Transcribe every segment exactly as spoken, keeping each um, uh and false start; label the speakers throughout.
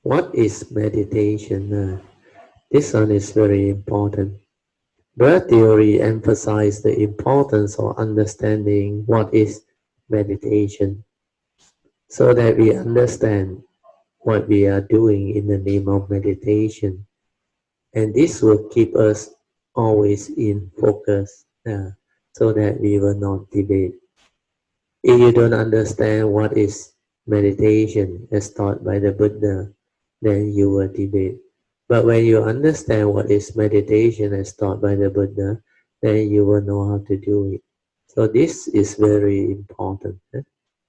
Speaker 1: What is meditation? Uh, this one is very important. Breath theory emphasizes the importance of understanding what is meditation so that we understand what we are doing in the name of meditation. And this will keep us always in focus uh, so that we will not debate. If you don't understand what is meditation as taught by the Buddha, then you will debate. But when you understand what is meditation as taught by the Buddha, then you will know how to do it. So this is very important. Eh?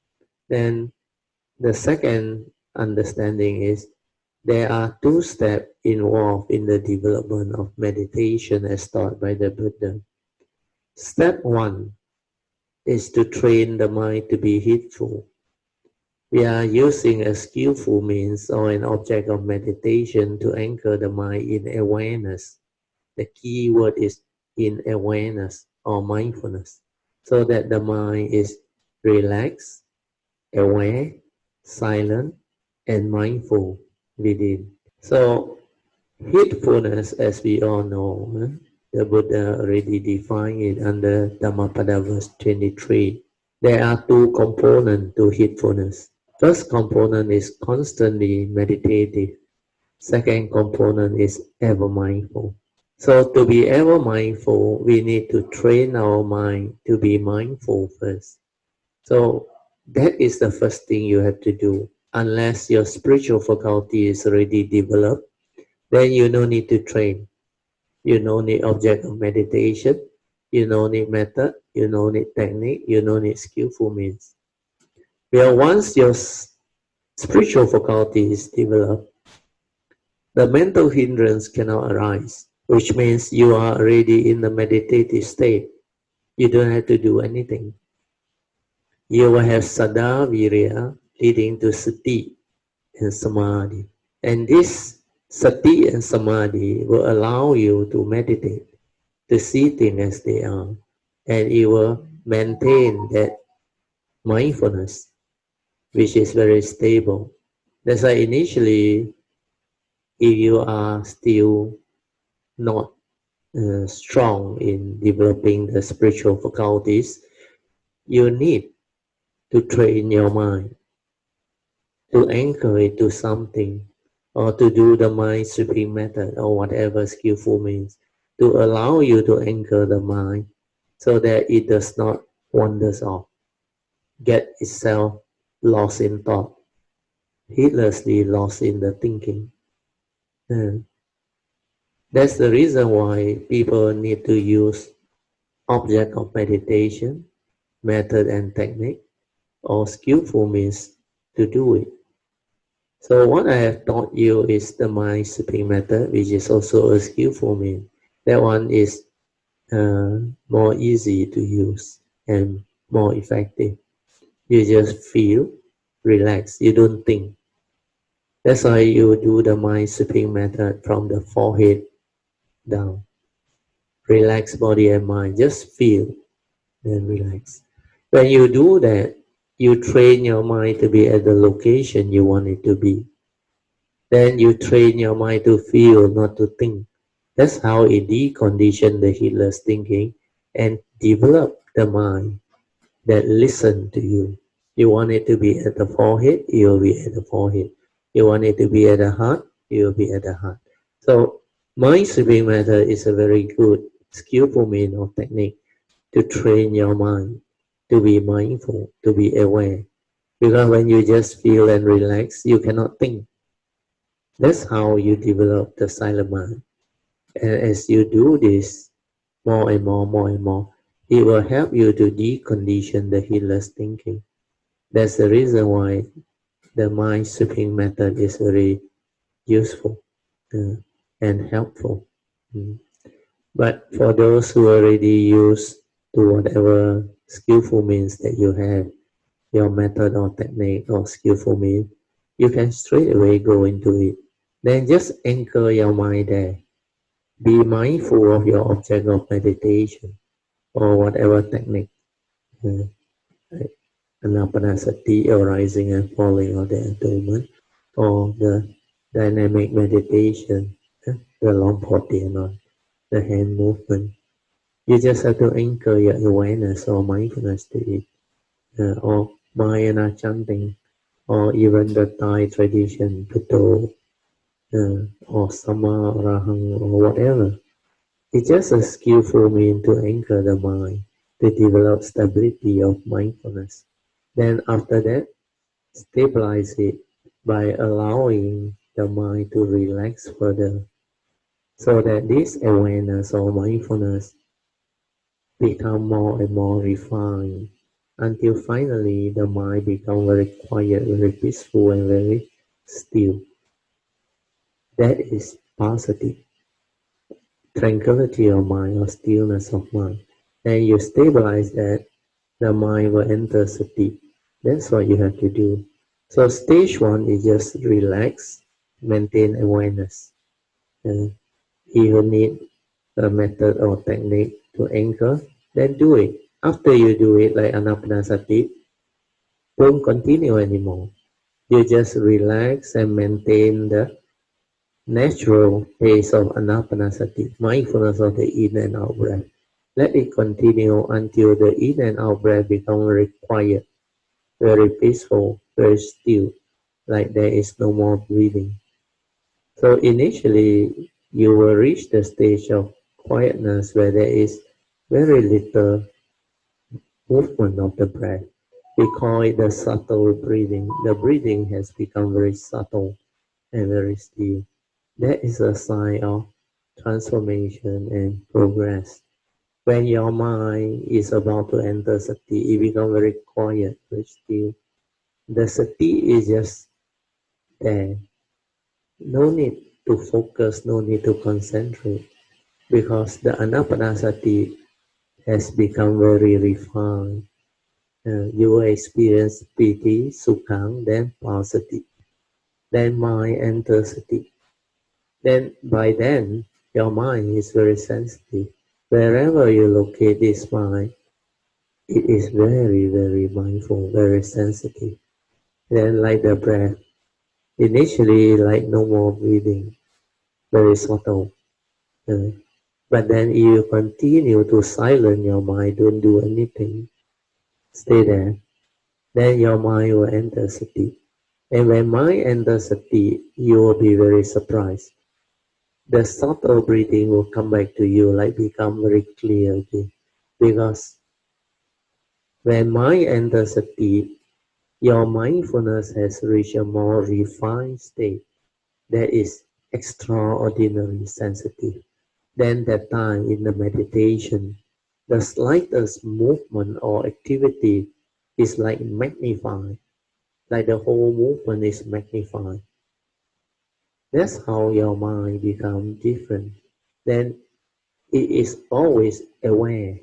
Speaker 1: Then the second understanding is there are two steps involved in the development of meditation as taught by the Buddha. Step one is to train the mind to be heedful. We are using a skillful means or an object of meditation to anchor the mind in awareness. The key word is in awareness or mindfulness, so that the mind is relaxed, aware, silent, and mindful within. So, heedfulness, as we all know, eh, the Buddha already defined it under Dhammapada verse twenty-three. There are two components to heedfulness. First component is constantly meditative. Second component is ever mindful. So to be ever mindful, we need to train our mind to be mindful first. So that is the first thing you have to do. Unless your spiritual faculty is already developed, then you no need to train. You no need object of meditation. You no need method. You no need technique. You no need skillful means. Well, once your spiritual faculty is developed, the mental hindrance cannot arise, which means you are already in the meditative state. You don't have to do anything. You will have Saddha Virya leading to Sati and Samadhi. And this Sati and Samadhi will allow you to meditate, to see things as they are, and you will maintain that mindfulness, which is very stable. That's why initially, if you are still not uh, strong in developing the spiritual faculties, you need to train your mind to anchor it to something, or to do the mind sweeping method or whatever skillful means, to allow you to anchor the mind so that it does not wander off, get itself lost in thought, heedlessly lost in the thinking. And that's the reason why people need to use object of meditation, method and technique, or skillful means to do it. So what I have taught you is the mind sweeping method, which is also a skillful means. That one is uh, more easy to use and more effective. You just feel, relax, you don't think. That's why you do the mind sweeping method from the forehead down. Relax body and mind, just feel, then relax. When you do that, you train your mind to be at the location you want it to be. Then you train your mind to feel, not to think. That's how it decondition the heedless thinking and develop the mind that listen to you. You want it to be at the forehead, it will be at the forehead. You want it to be at the heart, it will be at the heart. So mind sweeping method is a very good, skillful means or technique to train your mind to be mindful, to be aware. Because when you just feel and relax, you cannot think. That's how you develop the silent mind. And as you do this more and more, more and more, it will help you to decondition the heedless thinking. That's the reason why the mind sweeping method is very useful uh, and helpful. Mm. But for those who already use to whatever skillful means that you have, your method or technique or skillful means, you can straight away go into it. Then just anchor your mind there. Be mindful of your object of meditation or whatever technique. Uh, Anapanasati, or rising and falling, or the abdomen, or the dynamic meditation, the long port the hand movement. You just have to anchor your awareness or mindfulness to it, uh, or Mayana chanting, or even the Thai tradition, Buddha, uh, or Sama, Rahang, or whatever. It's just a skillful mean to anchor the mind, to develop stability of mindfulness. Then after that, stabilize it by allowing the mind to relax further, so that this awareness or mindfulness become more and more refined until finally the mind becomes very quiet, very peaceful, and very still. That is positive. Tranquility of mind or stillness of mind. Then you stabilize that, the mind will enter sati. That's what you have to do. So stage one is just relax, maintain awareness. Uh, if you need a method or technique to anchor, then do it. After you do it, like Anapanasati, don't continue anymore. You just relax and maintain the natural pace of Anapanasati, mindfulness of the in and out breath. Let it continue until the in and out breath become very quiet, very peaceful, very still, like there is no more breathing. So initially, you will reach the stage of quietness where there is very little movement of the breath. We call it the subtle breathing. The breathing has become very subtle and very still. That is a sign of transformation and progress. When your mind is about to enter sati, it becomes very quiet, very still. The sati is just there. No need to focus, no need to concentrate, because the anapanasati has become very refined. Uh, you will experience piti, sukhang, then pasati. Then mind enters sati. Then by then, your mind is very sensitive. Wherever you locate this mind, it is very, very mindful, very sensitive. Then like the breath, initially like no more breathing, very subtle. Uh, but then you continue to silence your mind, don't do anything, stay there. Then your mind will enter sati. And when mind enters sati, you will be very surprised. The subtle breathing will come back to you, like become very clear again. Because when mind enters sati, your mindfulness has reached a more refined state that is extraordinarily sensitive. Then that time in the meditation, the slightest movement or activity is like magnified, like the whole movement is magnified. That's how your mind becomes different. Then it is always aware,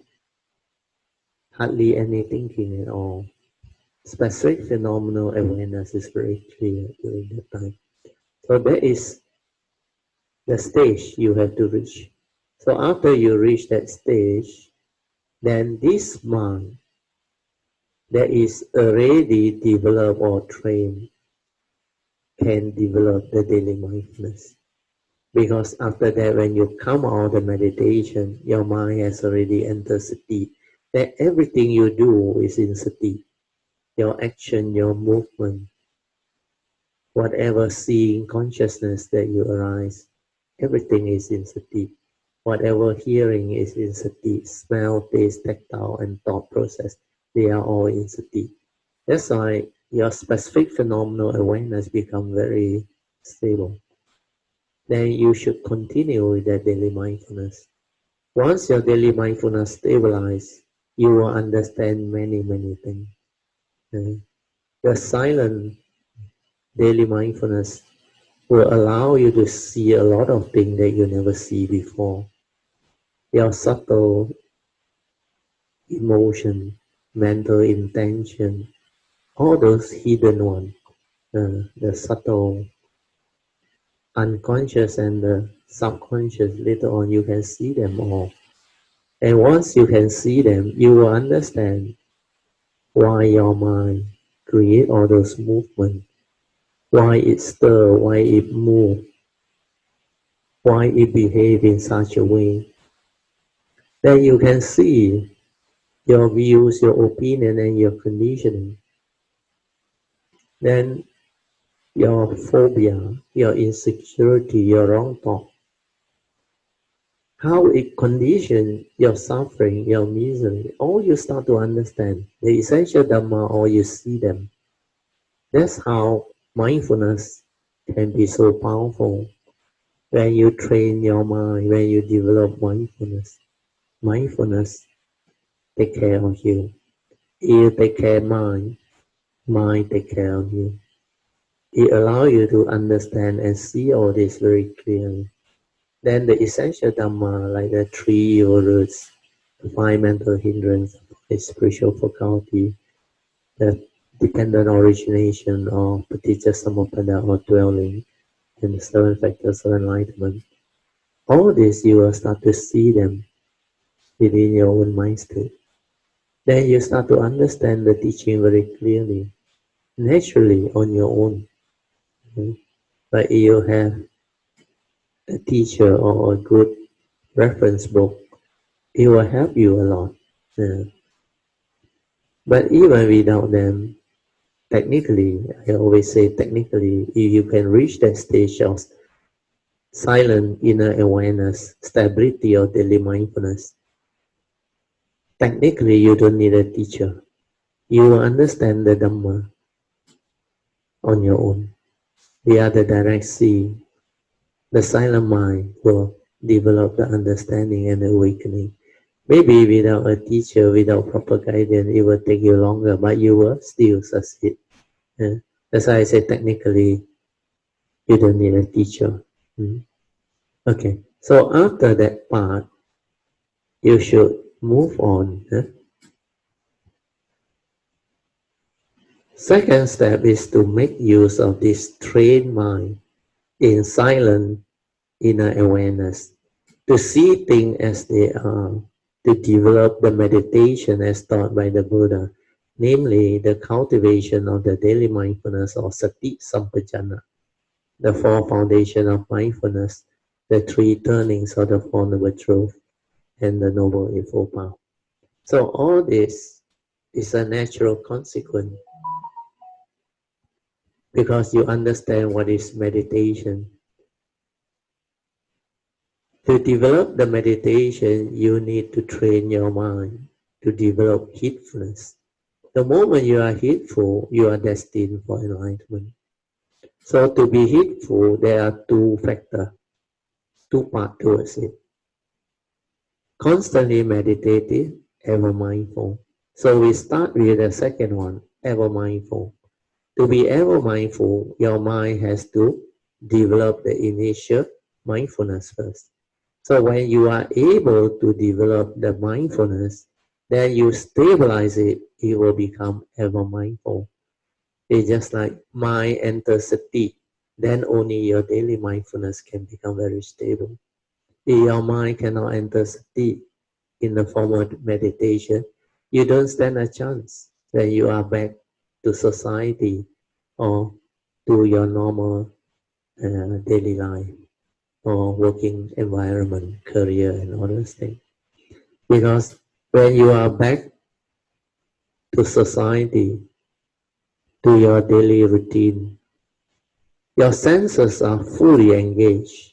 Speaker 1: hardly any thinking at all. Specific phenomenal awareness is very clear during that time. So that is the stage you have to reach. So after you reach that stage, then this mind that is already developed or trained can develop the daily mindfulness. Because after that, when you come out of the meditation, your mind has already entered sati. That everything you do is in sati. Your action, your movement, whatever seeing consciousness that you arise, everything is in sati. Whatever hearing is in sati. Smell, taste, tactile, and thought process, they are all in sati. That's why your specific phenomenal awareness become very stable. Then you should continue with that daily mindfulness. Once your daily mindfulness stabilizes, you will understand many, many things. Uh, the silent daily mindfulness will allow you to see a lot of things that you never see before. Your subtle emotion, mental intention, all those hidden ones, uh, the subtle unconscious and the subconscious, later on you can see them all. And once you can see them, you will understand why your mind create all those movements. why it stir, why it move, why it behave in such a way. Then you can see your views, your opinion, and your conditioning. Then your phobia, your insecurity, your wrong thought, how it conditions your suffering, your misery, all you start to understand. The essential Dhamma, or you see them. That's how mindfulness can be so powerful. When you train your mind, when you develop mindfulness, mindfulness take care of you. You take care of mind, mind take care of you. It allows you to understand and see all this very clearly. Then the essential Dhamma, like the three evil roots, the five mental hindrance, the spiritual faculty, the dependent origination of paticca samuppada or dwelling, and the seven factors of enlightenment. All this you will start to see them within your own mind state. Then you start to understand the teaching very clearly, naturally on your own. Okay? But you have a teacher or a good reference book, it will help you a lot. Yeah. But even without them, technically, I always say technically, if you can reach that stage of silent inner awareness, stability of daily mindfulness, technically you don't need a teacher. You will understand the Dhamma on your own. The other direct seeing, the silent mind will develop the understanding and awakening. Maybe without a teacher, without proper guidance, it will take you longer, but you will still succeed. Yeah. That's why I say technically, you don't need a teacher. Mm. Okay, so after that part, you should move on. Yeah? Second step is to make use of this trained mind in silent inner awareness, to see things as they are, to develop the meditation as taught by the Buddha, namely the cultivation of the daily mindfulness or sati sampajana, the four foundations of mindfulness, the three turnings of the Four Noble Truths, and the Noble Eightfold Path. So all this is a natural consequence because you understand what is meditation. To develop the meditation, you need to train your mind to develop heedfulness. The moment you are heedful, you are destined for enlightenment. So to be heedful, there are two factors, two parts towards it. Constantly meditative, ever mindful. So we start with the second one, ever mindful. To be ever mindful, your mind has to develop the initial mindfulness first. So when you are able to develop the mindfulness, then you stabilize it, it will become ever mindful. It's just like mind enters sati, then only your daily mindfulness can become very stable. If your mind cannot enter sati in the form of meditation, you don't stand a chance when you are back to society or to your normal uh, daily life or working environment, career, and all those things. Because when you are back to society, to your daily routine, your senses are fully engaged,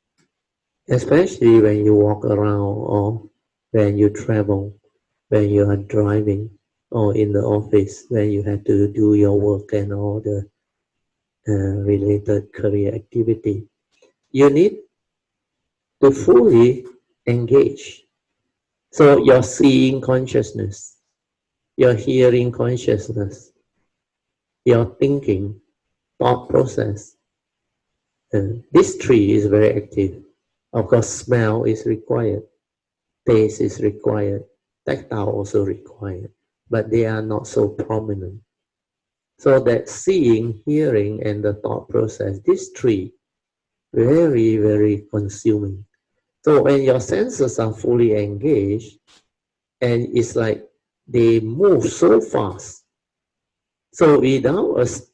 Speaker 1: especially when you walk around or when you travel, when you are driving or in the office, when you have to do your work and all the uh, related career activity. You need to fully engage. So your seeing consciousness, your hearing consciousness, your thinking, thought process. Uh, this tree is very active. Of course, smell is required, taste is required, tactile also required, but they are not so prominent. So that seeing, hearing, and the thought process, these three, very, very consuming. So when your senses are fully engaged, and it's like they move so fast. So without a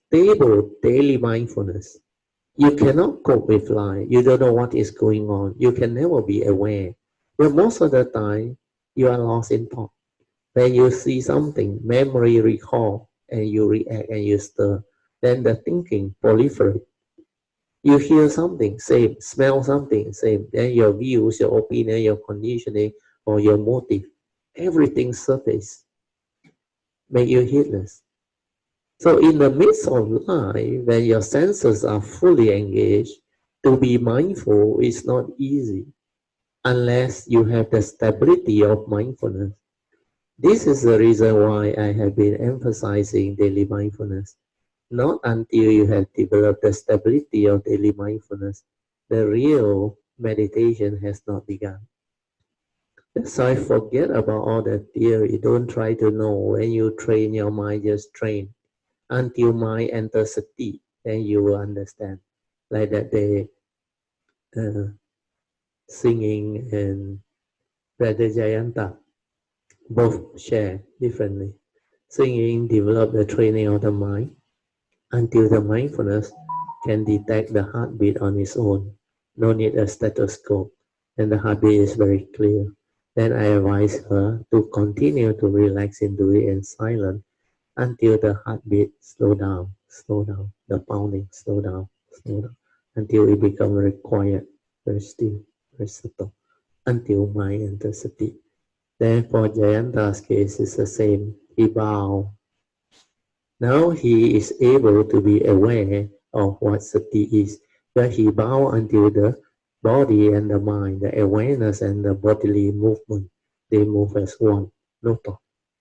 Speaker 1: stable daily mindfulness. You cannot cope with life. You don't know what is going on. You can never be aware. But most of the time, you are lost in thought. When you see something, memory recall, and you react and you stir, then the thinking proliferate. You hear something, same. Smell something, same. Then your views, your opinion, your conditioning, or your motive, everything surface, make you heedless. So in the midst of life, when your senses are fully engaged, to be mindful is not easy unless you have the stability of mindfulness. This is the reason why I have been emphasizing daily mindfulness. Not until you have developed the stability of daily mindfulness, the real meditation has not begun. So I forget about all that theory. Don't try to know. When you train your mind, just train until mind enters sati, then you will understand. Like that day, uh, singing and Brother Jayanta both share differently. Singing develop the training of the mind until the mindfulness can detect the heartbeat on its own. No need a stethoscope, and the heartbeat is very clear. Then I advise her to continue to relax into it in silence until the heartbeat slow down, slow down, the pounding slow down, slow down, until it becomes very quiet, very still, very subtle, until mind enters sati. Then for Jayanta's case, it's the same. He bowed. Now he is able to be aware of what sati is, but he bowed until the body and the mind, the awareness and the bodily movement, they move as one, no thought.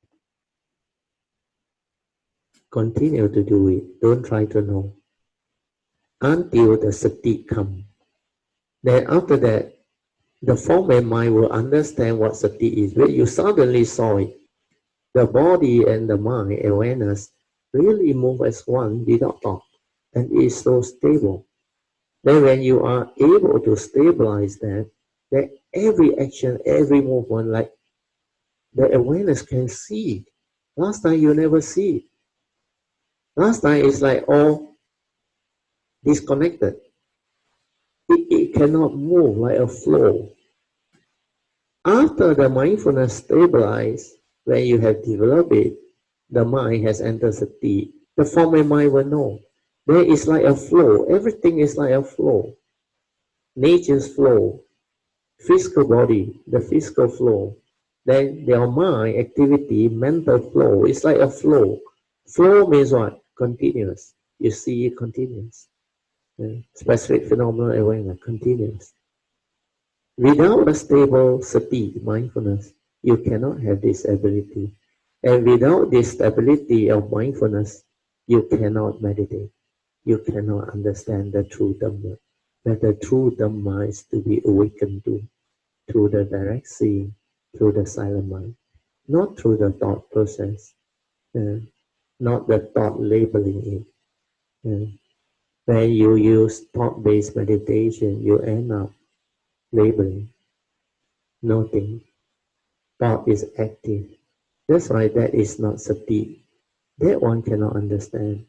Speaker 1: Continue to do it. Don't try to know. Until the sati comes. Then after that, the form and mind will understand what sati is. When you suddenly saw it, the body and the mind awareness really move as one without thought, and is so stable. Then when you are able to stabilize that, then every action, every movement, like the awareness can see it. Last time you never see it. Last time it's like all disconnected. It, it cannot move like a flow. After the mindfulness stabilizes, when you have developed it, the mind has entered sati. The form and mind will know. There is like a flow. Everything is like a flow. Nature's flow. Physical body, the physical flow. Then their mind, activity, mental flow. It's like a flow. Flow means what? Continuous. You see it continuous. Yeah. Specific phenomenal awareness, continuous. Without a stable sati, mindfulness, you cannot have this ability. And without this stability of mindfulness, you cannot meditate. You cannot understand the true Dhamma. But the true Dhamma is to be awakened to, through the direct seeing, through the silent mind, not through the thought process, uh, not the thought labeling it. Uh, when you use thought-based meditation, you end up labeling, noting. Thought is active. That's why that is not sati. That one cannot understand.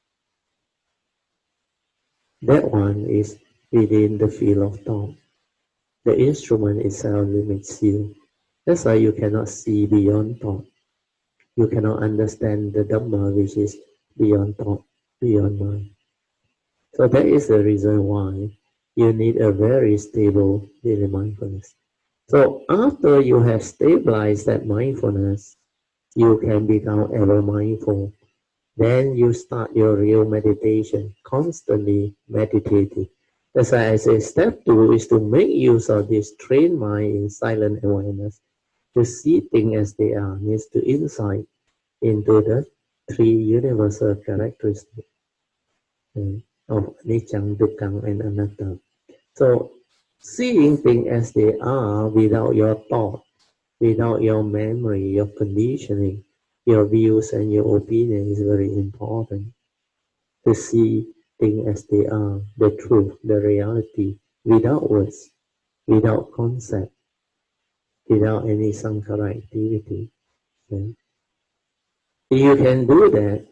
Speaker 1: That one is within the field of thought. The instrument itself limits you. That's why you cannot see beyond thought. You cannot understand the Dhamma which is beyond thought, beyond mind. So that is the reason why you need a very stable daily mindfulness. So after you have stabilized that mindfulness, you can become ever mindful. Then you start your real meditation, constantly meditating. That's why I say step two is to make use of this trained mind in silent awareness, to see things as they are, means to insight into the three universal characteristics of anicca, dukkha, and anatta. So seeing things as they are without your thought, without your memory, your conditioning, your views and your opinion is very important. To see things as they are, the truth, the reality, without words, without concept, without any sankhara activity. Okay? If you can do that,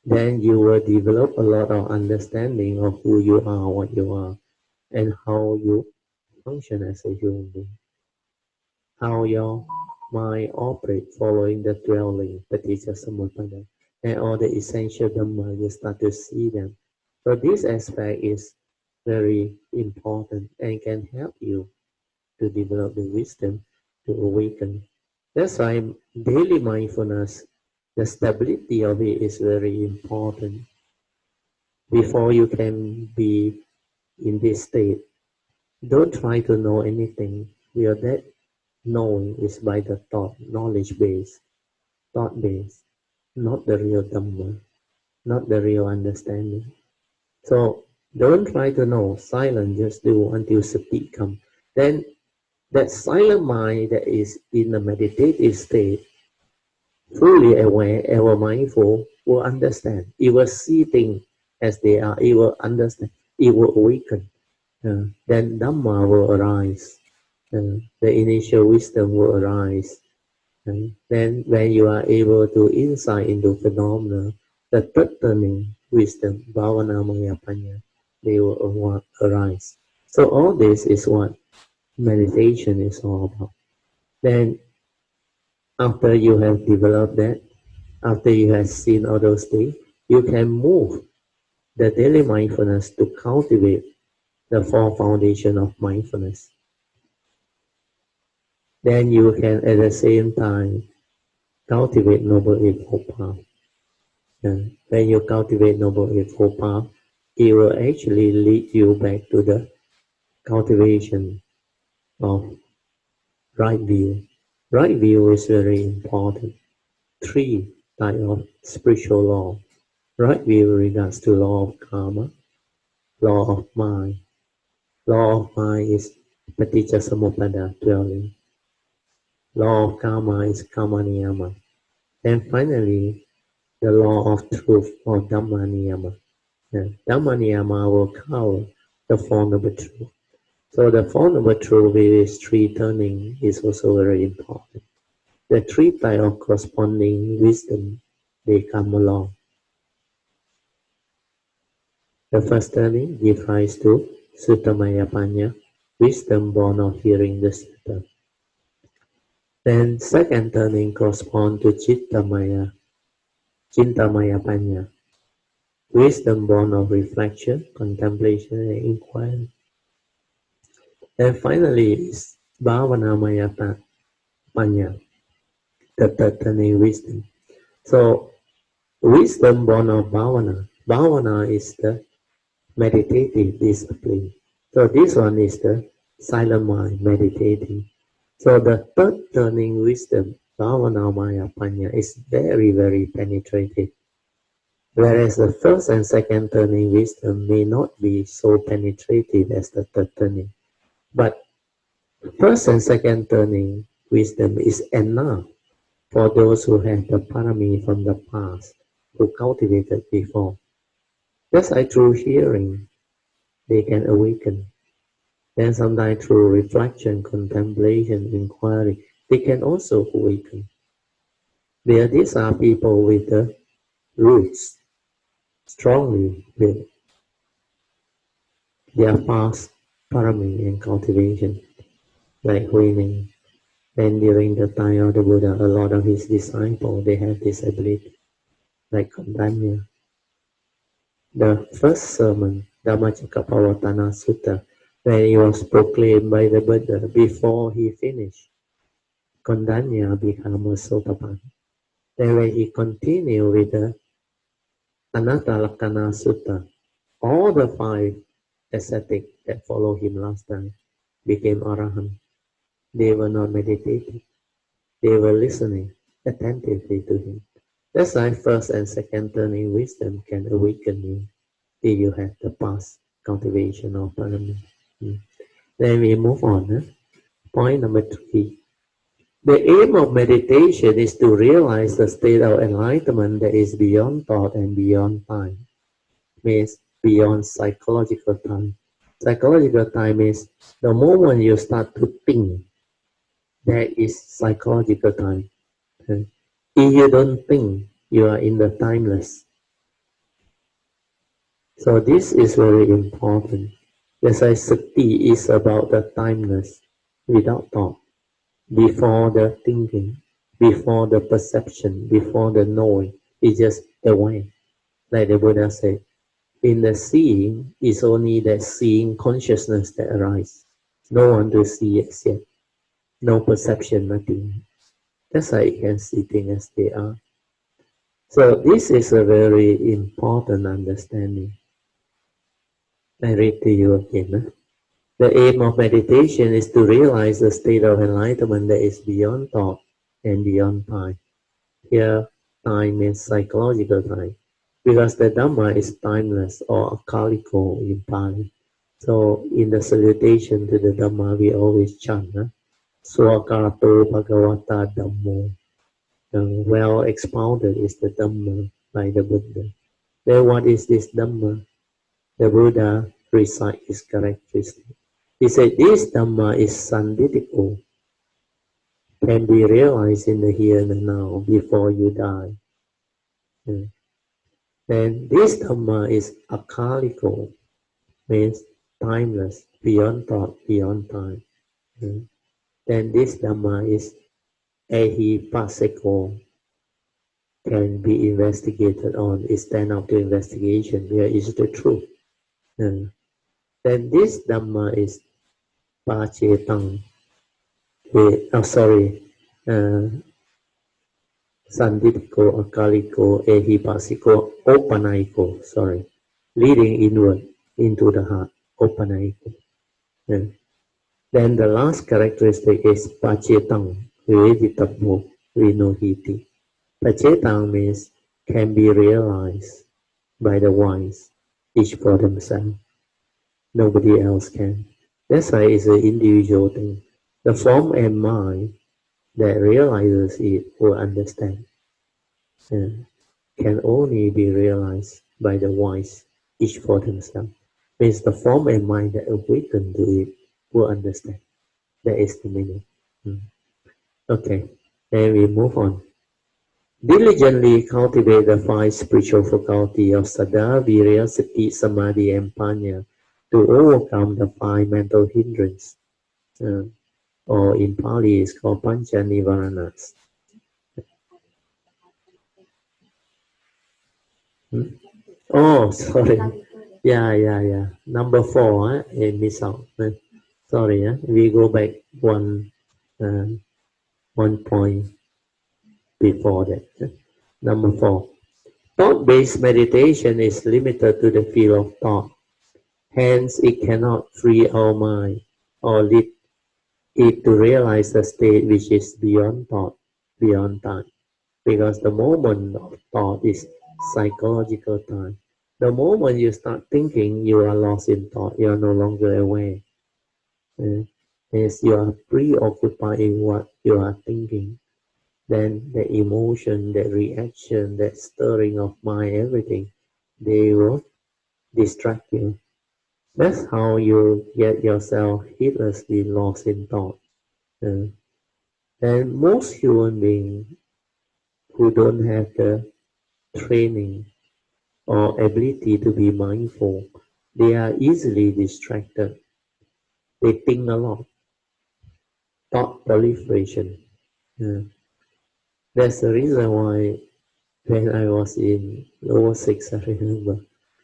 Speaker 1: then you will develop a lot of understanding of who you are, what you are, and how you function as a human being. How your mind operates following the dwelling, paticca samuppada, and all the essential dhamma, you start to see them. So this aspect is very important and can help you to develop the wisdom to awaken. That's why daily mindfulness, the stability of it is very important. Before you can be in this state, don't try to know anything. We are that knowing is by the thought, knowledge base, thought base, not the real Dhamma, not the real understanding. So don't try to know, silent, just do until sati come. Then that silent mind that is in a meditative state, fully aware, ever mindful, will understand. It will see things as they are. It will understand. It will awaken. Uh, then Dhamma will arise. Uh, the initial wisdom will arise. And then when you are able to insight into phenomena, the third turning wisdom, Bhavana Maya Panya, they will arise. So all this is what meditation is all about. Then after you have developed that, after you have seen all those things, you can move the daily mindfulness to cultivate the four foundation of mindfulness. Then you can at the same time cultivate Noble Eightfold Path. And when you cultivate Noble Eightfold Path, it will actually lead you back to the cultivation of right view. Right view is very important. Three types of spiritual law. Right view regards to law of karma, law of mind. Law of mind is paticca samuppada, dwelling. Law of karma is karma niyama. And finally, the law of truth or Dhamma niyama. And Dhamma niyama will cover the Four Noble Truths. So the Four Noble Truths with its three turning is also very important. The three types of corresponding wisdom, they come along. The first turning gives rise to Suttamaya Panya, wisdom born of hearing the sutta. Then second turning corresponds to Chittamaya, Chintamaya Panya, wisdom born of reflection, contemplation, and inquiry. And finally is Bhavanamaya Panya, the third turning wisdom. So wisdom born of Bhavana. Bhavana is the meditative discipline. So this one is the silent mind meditating. So the third turning wisdom, Bhavanamaya Panya, is very, very penetrative. Whereas the first and second turning wisdom may not be so penetrative as the third turning. But first and second turning wisdom is enough for those who have the parami from the past, who cultivated before. Just like through hearing, they can awaken. Then sometimes through reflection, contemplation, inquiry, they can also awaken. There, these are people with the roots strongly with their past parami and cultivation, like Huining. And during the time of the Buddha, a lot of his disciples, they have this ability, like Kondanya. The first sermon, Dhammacakkappavattana Sutta, when it was proclaimed by the Buddha, before he finished, Kondanya became a Sotapanna. Then when he continued with the Anatta Lakkhana Sutta, all the five ascetics that followed him last time became Arahant. They were not meditating. They were listening attentively to him. That's why first and second turning wisdom can awaken you if you have the past cultivation of parami. Hmm. Then we move on. Huh? Point number three. The aim of meditation is to realize the state of enlightenment that is beyond thought and beyond time. Means beyond psychological time. Psychological time is the moment you start to think. That is psychological time. If you don't think, you are in the timeless. So this is very important. As I sati is about the timeless, without thought, before the thinking, before the perception, before the knowing. It's just the way, like the Buddha said. In the seeing, it's only that seeing consciousness that arises. No one to see as yet. No perception, nothing. That's how you can see things as they are. So this is a very important understanding. I read to you again. Huh? The aim of meditation is to realize the state of enlightenment that is beyond thought and beyond time. Here, time is psychological time, because the Dhamma is timeless or akaliko in Pali. So in the salutation to the Dhamma, we always chant, huh? Swakato Bhagavata Dhammo. Uh, well expounded is the Dhamma by the Buddha. Then what is this Dhamma? The Buddha recites his characteristic. He said, this Dhamma is sanditiko, can be realized in the here and the now before you die. Yeah. Then this Dhamma is akaliko, means timeless, beyond thought, beyond time. Yeah. Then this Dhamma is ehipasiko, can be investigated on, is stand up to investigation, where is the truth. Yeah. Then this Dhamma is pacetang, oh sorry, uh, Sanditiko, Akaliko, Ehipasiko, Opanaiko, sorry, leading inward into the heart, Opanaiko. Yeah. Then the last characteristic is Pacetang, Veditabo, Vinohiti. Pacetang means can be realized by the wise, each for themselves. Nobody else can. That's why it's an individual thing. The form and mind that realizes it will understand. Yeah. Can only be realized by the wise, each for themselves. Means the form and mind that awaken to it will understand. That is the meaning. Hmm. Okay, then we move on. Diligently cultivate the five spiritual faculty of Saddha, Virya, Sati, Samadhi, and Panya to overcome the five mental hindrances. Uh, or in Pali is called Pancha Nivaranas. Hmm? Oh, sorry. Yeah, yeah, yeah. Number four, eh? I miss out. Eh? Sorry, eh? We go back one, uh, one point before that. Eh? Number four. Thought-based meditation is limited to the field of thought. Hence, it cannot free our mind or lead it to realize a state which is beyond thought, beyond time. Because the moment of thought is psychological time. The moment you start thinking, you are lost in thought. You are no longer aware. Uh, as you are preoccupied in what you are thinking, then the emotion, the reaction, that stirring of mind, everything, they will distract you. That's how you get yourself heedlessly lost in thought. Uh, and most human beings who don't have the training or ability to be mindful, they are easily distracted. They think a lot. Thought proliferation. Yeah. That's the reason why when I was in lower six, I remember,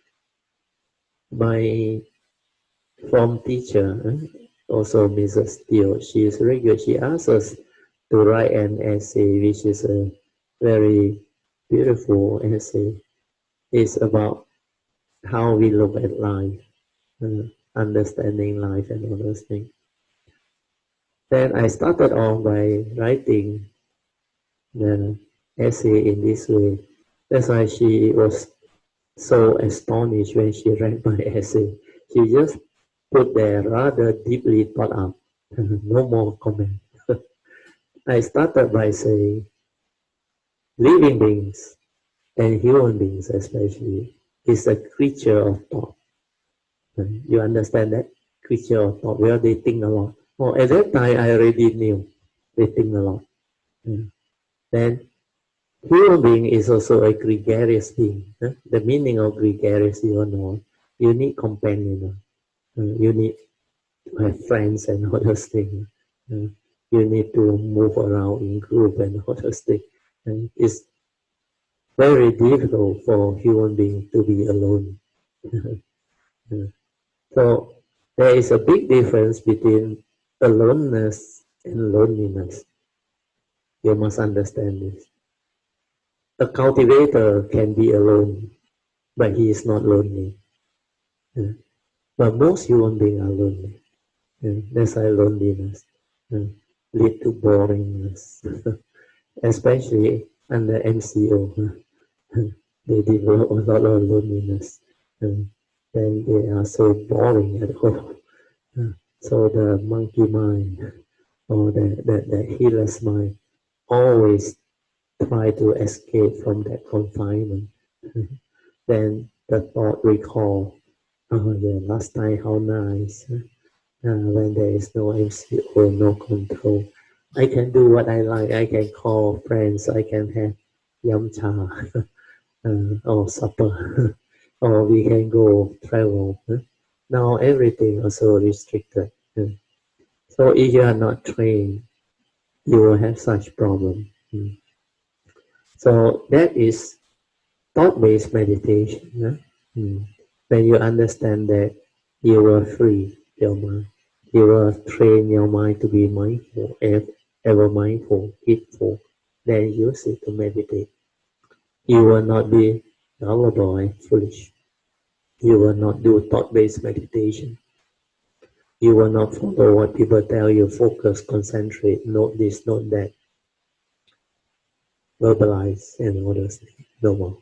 Speaker 1: my form teacher, eh, also Missus Steele, she is very good. She asked us to write an essay, which is a very beautiful essay. It's about how we look at life, uh, understanding life and all those things. Then I started off by writing the essay in this way. That's why she was so astonished when she read my essay. She just put there rather deeply thought out. No more comment. I started by saying living beings and human beings especially is a creature of thought. You understand that? Creature of thought, where they think a lot. Oh, at that time I already knew they think a lot. Mm. Then Human being is also a gregarious being. Huh? The meaning of gregarious, you know, you need companion. Uh, you need to have friends and all those things. Uh, you need to move around in group and all those things. And it's very difficult for human being to be alone. Uh, so there is a big difference between aloneness and loneliness. You must understand this. A cultivator can be alone, but he is not lonely. Uh, but most human beings are lonely. Uh, that's why loneliness uh, lead to boringness, especially under M C O. Uh, they develop a lot of loneliness. Uh, then they are so boring at home. Uh, so the monkey mind or the, the, the healer's mind always try to escape from that confinement. Then the thought recall, oh yeah, last time how nice. Uh, when there is no M C O, no control. I can do what I like. I can call friends. I can have yum cha uh, or supper. Or we can go travel. Uh. Now everything also restricted. Uh. So if you are not trained, you will have such problem. Mm. So that is thought-based meditation. Uh. Mm. When you understand that, you will free your mind. You will train your mind to be mindful, ever mindful, heedful. Then use it to meditate. You will not be gullible and foolish. You will not do thought-based meditation. You will not follow what people tell you, focus, concentrate, note this, note that, verbalize, and all those things. No more.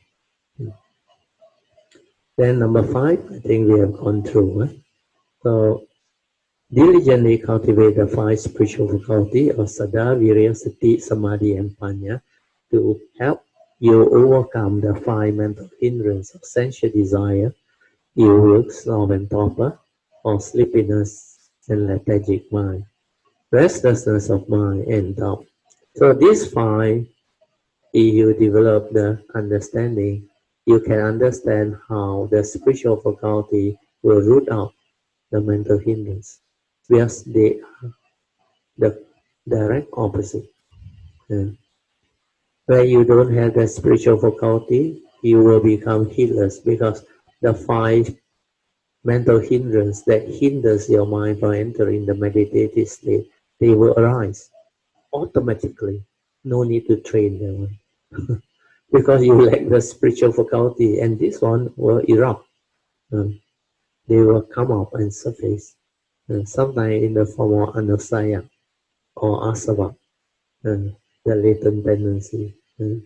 Speaker 1: Then number five, I think we have gone through. Huh? So diligently cultivate the five spiritual faculty of Saddha, Virya, Sati, Samadhi, and Panya to help you overcome the five mental hindrances of sensual desire, ill will, sloth, and torpor, or sleepiness and lethargic mind, restlessness of mind, and doubt. So these five, if you develop the understanding, you can understand how the spiritual faculty will root out the mental hindrance, because they are the direct opposite. Uh, where you don't have the spiritual faculty, you will become heedless, because the five mental hindrance that hinders your mind from entering the meditative state, they will arise automatically. No need to train them. Because you lack the spiritual faculty, and this one will erupt. Um, they will come up and surface, uh, sometimes in the form of anusaya or asava, uh, the latent tendency. Uh,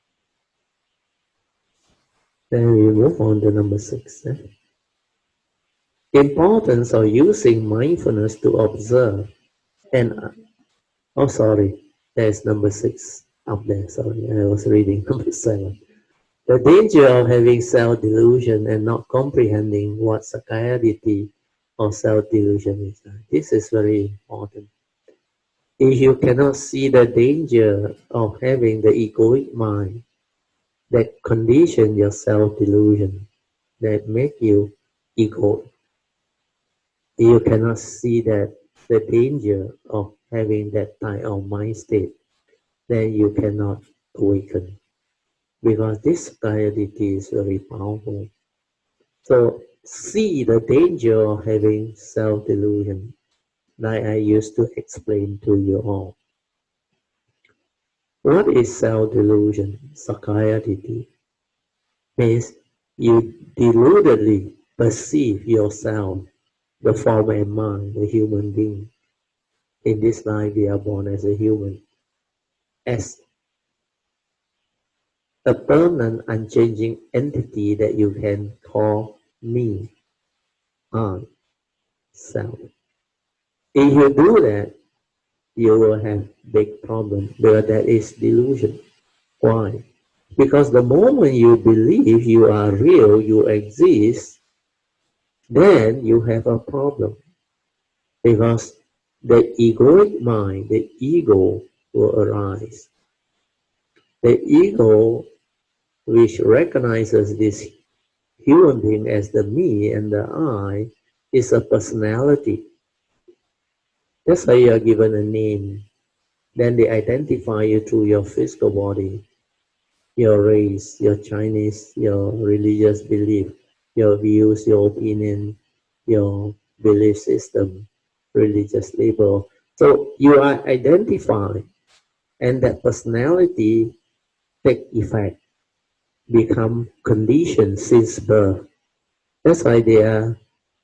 Speaker 1: then we move on to number six. Eh? Importance of using mindfulness to observe and uh, oh sorry, there's number six up there. Sorry, I was reading number seven. The danger of having self-delusion and not comprehending what Sakayaditi or self-delusion is. This is very important. If you cannot see the danger of having the egoic mind that condition your self-delusion, that make you egoic, if you cannot see that the danger of having that type of mind state, then you cannot awaken. Because this Sakayaditi is very powerful. So see the danger of having self-delusion, like I used to explain to you all. What is self-delusion? Sakayaditi means you deludedly perceive yourself, the form and mind, the human being. In this life we are born as a human, as a permanent, unchanging entity that you can call me, I, self. If you do that, you will have big problem, because that is delusion. Why? Because the moment you believe you are real, you exist, then you have a problem. Because the egoic mind, the ego, will arise. The ego, which recognizes this human being as the me and the I, is a personality. That's why you are given a name. Then they identify you through your physical body, your race, your Chinese, your religious belief, your views, your opinion, your belief system, religious label. So you are identified, and that personality take effect, become conditioned since birth. That's why they are,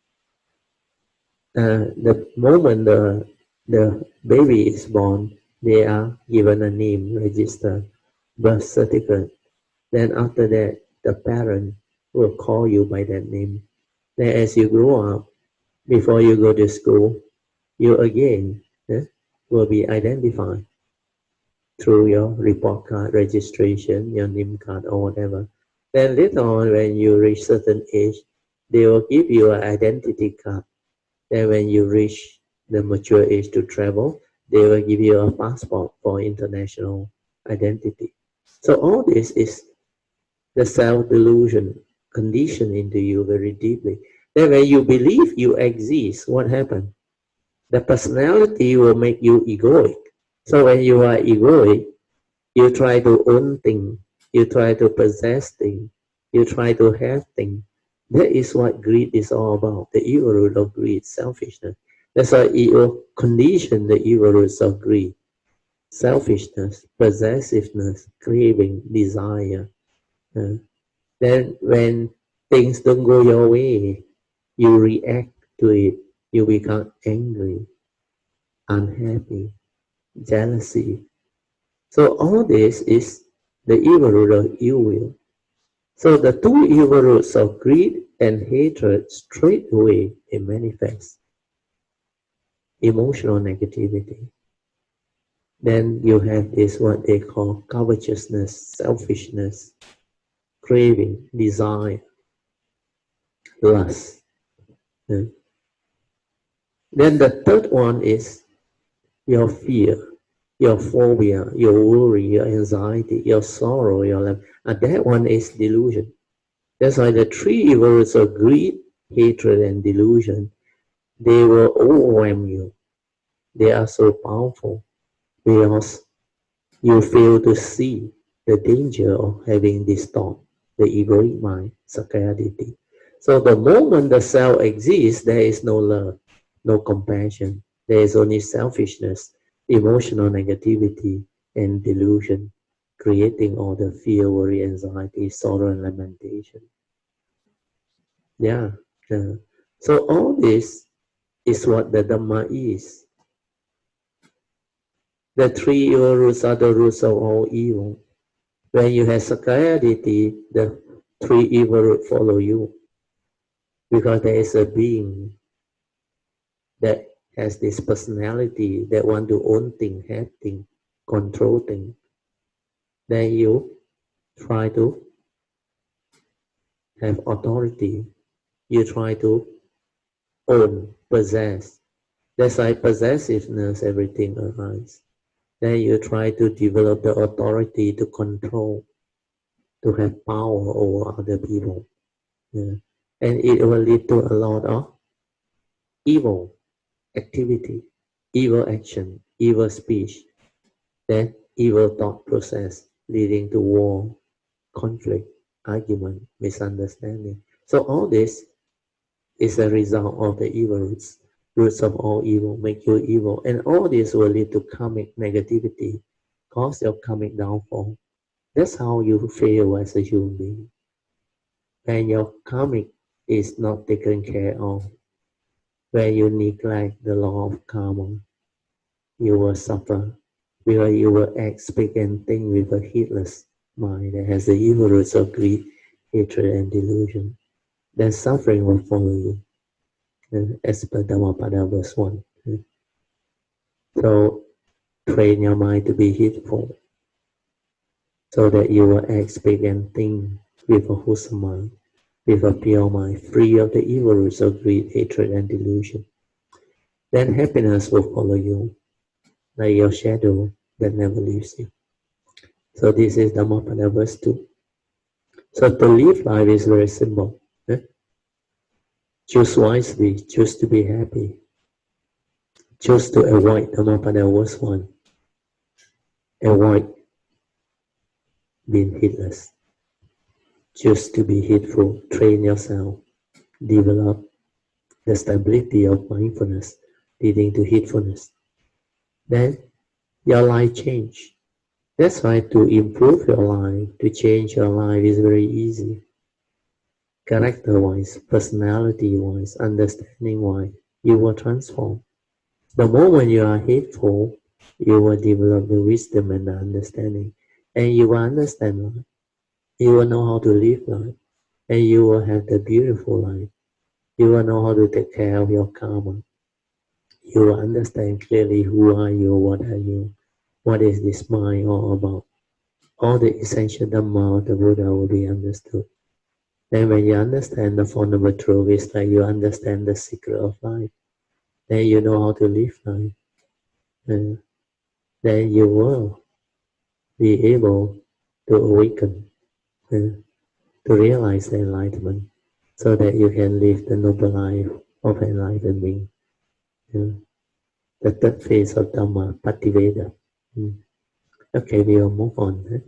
Speaker 1: uh, the moment the, the baby is born, they are given a name, registered, birth certificate. Then after that, the parent will call you by that name. Then as you grow up, before you go to school, you again eh, will be identified through your report card registration, your name card or whatever. Then later on, when you reach certain age, they will give you an identity card. Then when you reach the mature age to travel, they will give you a passport for international identity. So all this is the self-delusion conditioned into you very deeply. Then when you believe you exist, what happens? The personality will make you egoic. So when you are egoic, you try to own things, you try to possess things, you try to have things. That is what greed is all about, the evil root of greed, selfishness. That's why ego condition the evil roots of greed, selfishness, possessiveness, craving, desire. Uh, then when things don't go your way, you react to it, you become angry, unhappy, jealousy. So all this is the evil root of ill will. So the two evil roots of greed and hatred straight away they manifest. Emotional negativity. Then you have this what they call covetousness, selfishness, craving, desire, lust. Then the third one is your fear, your phobia, your worry, your anxiety, your sorrow, your love. And that one is delusion. That's why the three evil roots of greed, hatred, and delusion, they will overwhelm you. They are so powerful because you fail to see the danger of having this thought, the egoic mind, sakayaditi. So the moment the self exists, there is no love, no compassion. There is only selfishness, emotional negativity, and delusion, creating all the fear, worry, anxiety, sorrow, and lamentation. Yeah. yeah. So all this is what the Dhamma is. The three evil roots are the roots of all evil. When you have sakayaditi, the three evil roots follow you. Because there is a being that has this personality that want to own things, have things, control things. Then you try to have authority. You try to own, possess. That's why possessiveness, everything arises. Then you try to develop the authority to control, to have power over other people. Yeah. And it will lead to a lot of evil activity, evil action, evil speech, then evil thought process leading to war, conflict, argument, misunderstanding. So all this is a result of the evil roots. Roots of all evil make you evil. And all this will lead to karmic negativity, cause your karmic downfall. That's how you fail as a human being. When your karmic is not taken care of, when you neglect the law of karma, you will suffer because you will act, speak, and think with a heedless mind that has the evil roots of greed, hatred, and delusion. Then suffering will follow you. As per Dhammapada verse one. So train your mind to be heedful so that you will act, speak, and think with a wholesome mind, with a pure mind, free of the evil roots of greed, hatred, and delusion. Then happiness will follow you, like your shadow that never leaves you. So this is Dhammapada verse two. So to live life is very simple. Eh? Choose wisely, choose to be happy. Choose to avoid Dhammapada verse one. Avoid being heedless. Choose to be heedful. Train yourself. Develop the stability of mindfulness leading to heedfulness. Then your life change. That's why to improve your life, to change your life is very easy. Character-wise, personality-wise, understanding-wise, you will transform. The moment you are heedful, you will develop the wisdom and the understanding, and you will understand life. You will know how to live life, and you will have the beautiful life. You will know how to take care of your karma. You will understand clearly who are you, what are you, what is this mind all about. All the essential Dhamma of the Buddha will be understood. Then when you understand the Four Noble Truths, it's like you understand the secret of life. Then you know how to live life. And then you will be able to awaken, uh, to realize the enlightenment, so that you can live the noble life of enlightened being. Uh, the third phase of Dhamma, Pativeda. Mm. Okay, we will move on. Eh?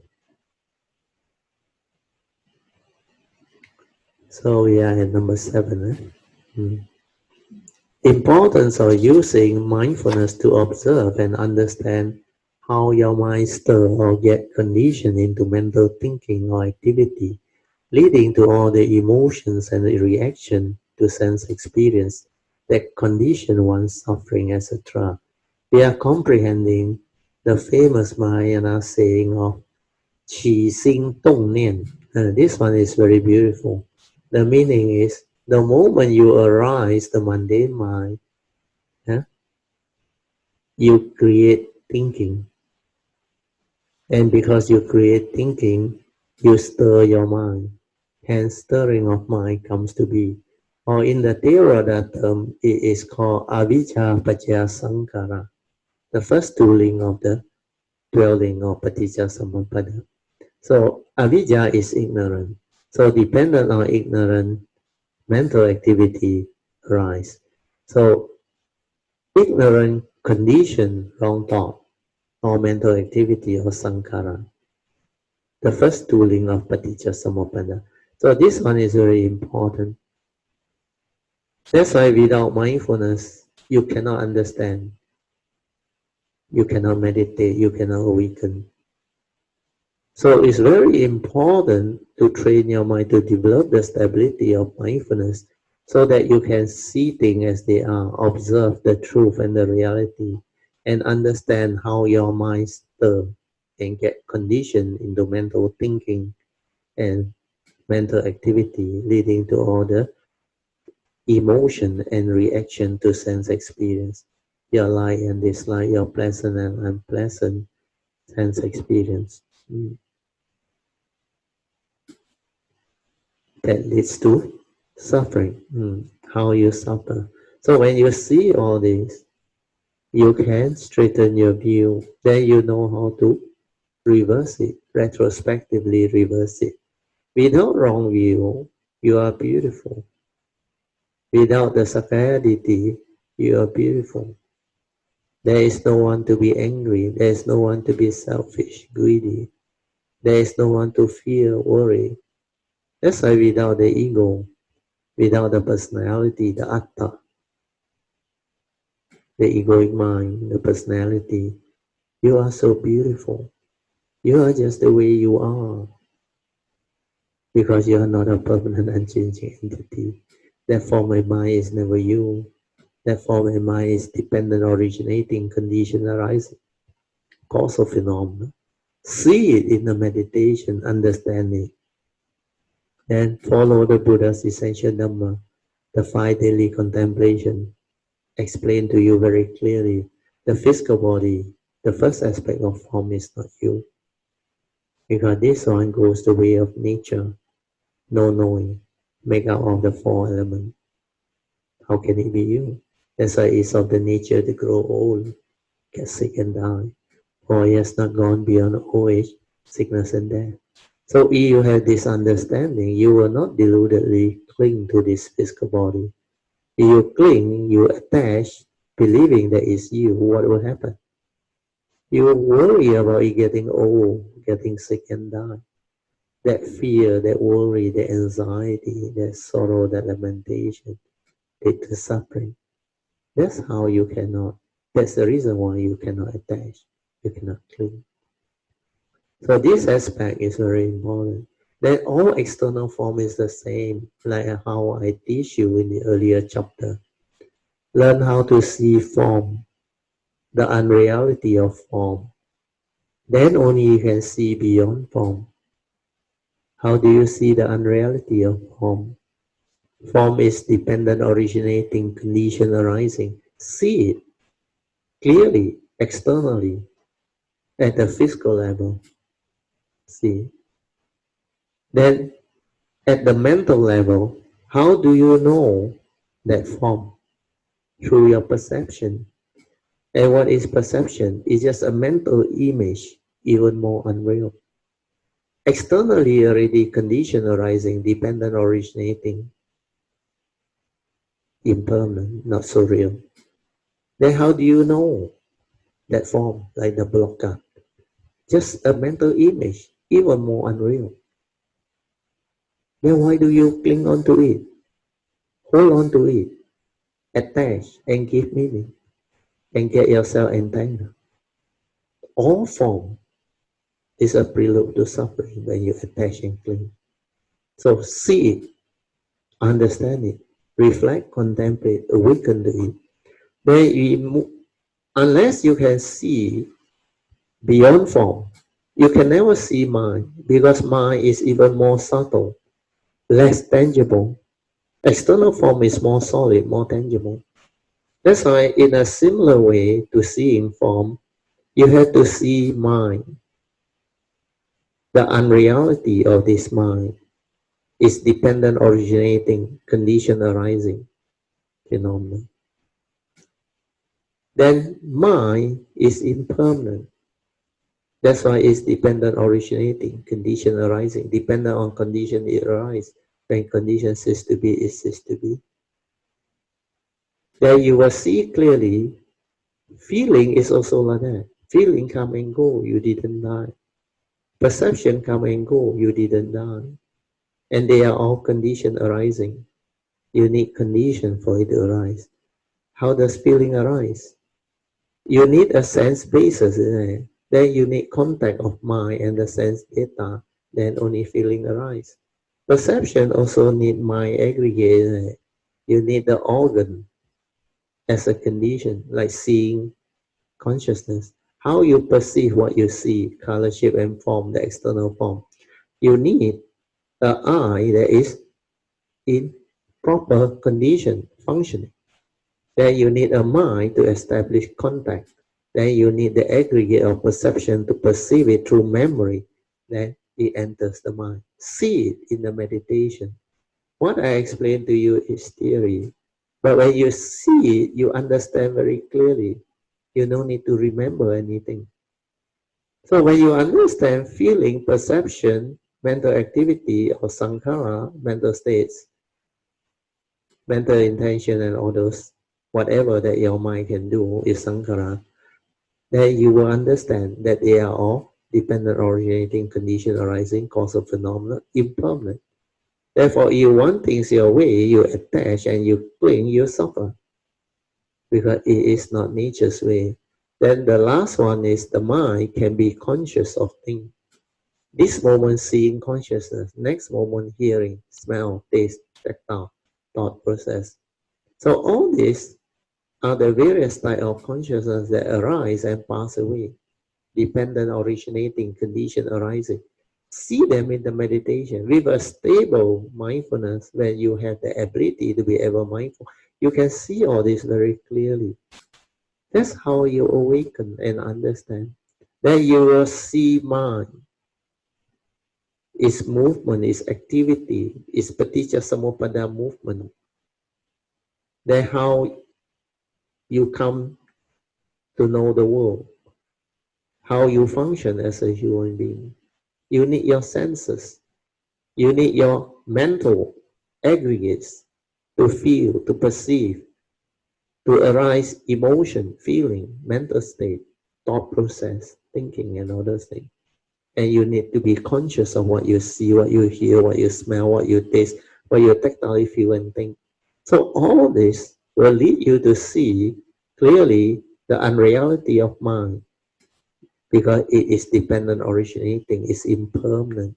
Speaker 1: So we are at number seven. Eh? Mm. Importance of using mindfulness to observe and understand how your mind stir or get conditioned into mental thinking or activity, leading to all the emotions and the reaction to sense experience that condition one's suffering, et cetera. We are comprehending the famous Mahayana saying of Qi Xing Dong Nian. Uh, this one is very beautiful. The meaning is, the moment you arise the mundane mind, yeah, you create thinking. And because you create thinking, you stir your mind. Hence, stirring of mind comes to be. Or in the Theravada term, it is called avijja paccaya sankhara, the first tooling of the dwelling of paticca samuppada. So, avijja is ignorant. So, dependent on ignorant, mental activity arise. So, ignorant condition, wrong thought, or mental activity or sankhara, the first tooling of paticca samuppada. So this one is very important. That's why without mindfulness, you cannot understand, you cannot meditate, you cannot awaken. So it's very important to train your mind to develop the stability of mindfulness so that you can see things as they are, observe the truth and the reality, and understand how your mind stir and get conditioned into mental thinking and mental activity, leading to all the emotion and reaction to sense experience, your like and dislike, your pleasant and unpleasant sense experience. Mm. That leads to suffering. Mm. How you suffer. So when you see all this, you can straighten your view. Then you know how to reverse it, retrospectively reverse it. Without wrong view, you are beautiful. Without the sakkayaditthi, you are beautiful. There is no one to be angry. There is no one to be selfish, greedy. There is no one to fear, worry. That's why without the ego, without the personality, the atta, the egoic mind, the personality, you are so beautiful. You are just the way you are. Because you are not a permanent unchanging entity. That form of mind is never you. That form of mind is dependent, originating, condition arising, causal phenomena. See it in the meditation, understand it. Then follow the Buddha's essential Dhamma, the five daily contemplation, explain to you very clearly. The physical body, the first aspect of form is not you. Because this one goes the way of nature, no knowing, make out of the four elements. How can it be you? That's why it's of the nature to grow old, get sick and die. For he has not gone beyond old age, sickness and death. So if you have this understanding, you will not deludedly cling to this physical body. If you cling, you attach, believing that it's you, what will happen? You worry about it getting old, getting sick and die. That fear, that worry, that anxiety, that sorrow, that lamentation, lead to suffering. That's how you cannot, that's the reason why you cannot attach, you cannot cling. So this aspect is very important. Then all external form is the same, like how I teach you in the earlier chapter. Learn how to see form, the unreality of form. Then only you can see beyond form. How do you see the unreality of form? Form is dependent, originating, condition arising. See it clearly, externally, at the physical level. See. Then at the mental level, how do you know that form? Through your perception. And what is perception? It's just a mental image, even more unreal. Externally already condition arising, dependent originating, impermanent, not so real. Then how do you know that form, like the blocker? Just a mental image, even more unreal. Then why do you cling on to it? Hold on to it, attach and give meaning, and get yourself entangled. All form is a prelude to suffering when you attach and cling. So see it, understand it, reflect, contemplate, awaken to it. Then you, unless you can see beyond form, you can never see mind, because mind is even more subtle, less tangible. External form is more solid, more tangible. That's why in a similar way to seeing form, you have to see mind. The unreality of this mind is dependent, originating, condition arising phenomenon. Then mind is impermanent. That's why it's dependent, originating, condition arising. Dependent on condition, it arises. When condition ceases to be, it ceases to be. Then you will see clearly, feeling is also like that. Feeling come and go, you didn't die. Perception come and go, you didn't die. And they are all condition arising. You need condition for it to arise. How does feeling arise? You need a sense basis in it. Then you need contact of mind and the sense data. Then only feeling arise. Perception also need mind aggregate in it. You need the organ as a condition, like seeing consciousness. How you perceive what you see, color, shape, and form, the external form. You need an eye that is in proper condition, functioning. Then you need a mind to establish contact. Then you need the aggregate of perception to perceive it through memory. Then it enters the mind. See it in the meditation. What I explained to you is theory. But when you see it, you understand very clearly. You don't need to remember anything. So when you understand feeling, perception, mental activity, or sankhara, mental states, mental intention, and all those, whatever that your mind can do is sankhara, then you will understand that they are all dependent, originating, condition arising, cause of phenomena, impermanent. Therefore, if you want things your way, you attach and you cling, you suffer. Because it is not nature's way. Then the last one is the mind can be conscious of things. This moment seeing consciousness, next moment hearing, smell, taste, tactile, thought process. So all these are the various types of consciousness that arise and pass away, dependent, originating, condition arising. See them in the meditation with a stable mindfulness. When you have the ability to be ever mindful, you can see all this very clearly. That's how you awaken and understand. Then you will see mind, its movement, its activity, its paticca samuppada movement. Then how you come to know the world, how you function as a human being. You need your senses. You need your mental aggregates to feel, to perceive, to arise emotion, feeling, mental state, thought process, thinking, and all those things. And you need to be conscious of what you see, what you hear, what you smell, what you taste, what you tactily feel and think. So all this will lead you to see clearly the unreality of mind, because it is dependent originating, it's impermanent.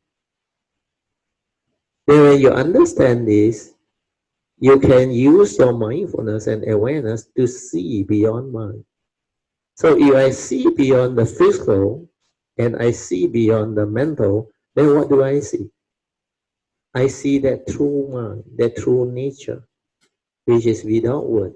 Speaker 1: Then when you understand this, you can use your mindfulness and awareness to see beyond mind. So if I see beyond the physical and I see beyond the mental, then what do I see? I see that true mind, that true nature, which is without word,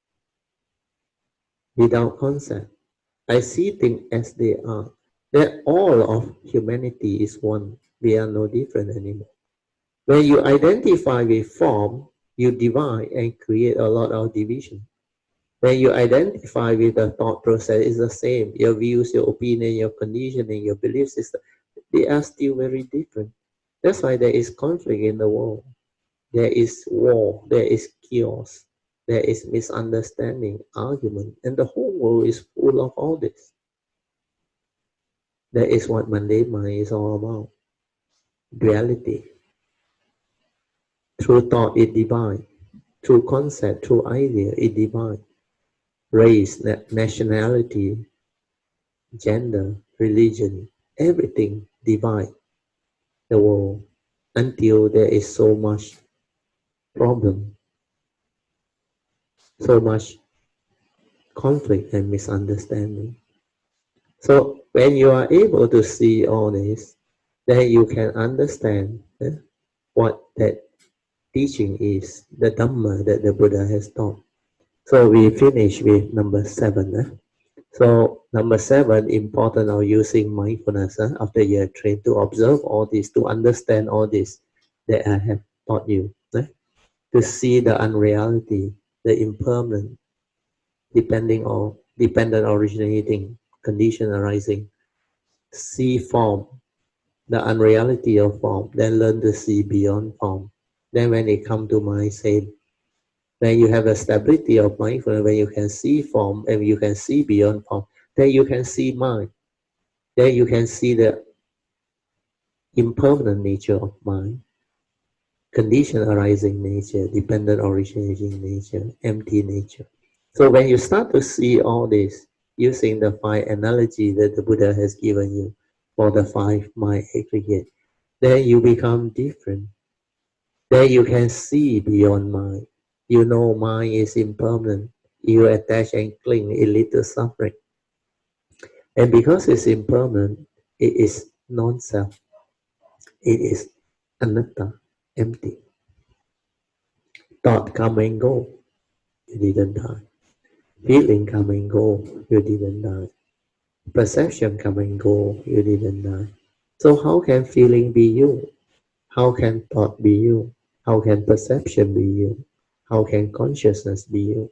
Speaker 1: without concept. I see things as they are. That all of humanity is one. We are no different anymore. When you identify with form, you divide and create a lot of division. When you identify with the thought process, it's the same. Your views, your opinion, your conditioning, your belief system, they are still very different. That's why there is conflict in the world. There is war, there is chaos, there is misunderstanding, argument, and the whole world is full of all this. That is what mundane mind is all about. Duality. Through thought, it divides. Through concept, through idea, it divides. Race, nationality, gender, religion, everything divide the world until there is so much problem, so much conflict and misunderstanding. So when you are able to see all this, then you can understand eh, what that teaching is, the Dhamma that the Buddha has taught. So we finish with number seven. Eh? So number seven, important of using mindfulness eh, after you are trained to observe all this, to understand all this that I have taught you, eh? To see the unreality, the impermanent, depending on dependent originating, condition arising, see form, the unreality of form, then learn to see beyond form. Then when it comes to mind, same. When you have a stability of mindfulness, when you can see form and you can see beyond form, then you can see mind. Then you can see the impermanent nature of mind, condition arising nature, dependent originating nature, empty nature. So when you start to see all this using the five analogy that the Buddha has given you for the five mind aggregate, then you become different. Then you can see beyond mind. You know mind is impermanent. You attach and cling, it leads to suffering. And because it's impermanent, it is non-self. It is anatta, empty. Thought come and go, you didn't die. Feeling come and go, you didn't die. Perception come and go, you didn't die. So how can feeling be you? How can thought be you? How can perception be you? How can consciousness be you?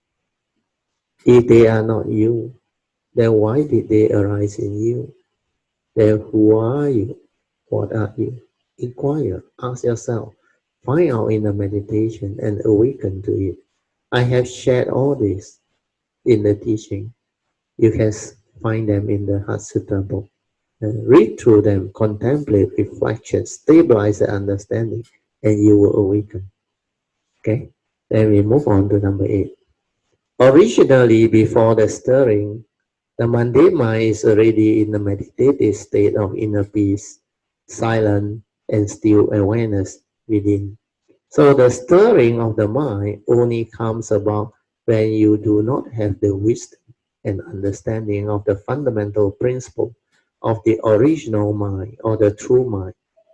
Speaker 1: If they are not you, then why did they arise in you? Then who are you? What are you? Inquire, ask yourself, find out in the meditation and awaken to it. I have shared all this in the teaching. You can find them in the Heart Sutra book. Uh, read through them, contemplate, reflection, stabilize the understanding, and you will awaken. Okay? Then we move on to number eight. Originally, before the stirring, the mundane mind is already in the meditative state of inner peace, silent and still awareness within. So the stirring of the mind only comes about when you do not have the wisdom and understanding of the fundamental principle of the original mind or the true mind.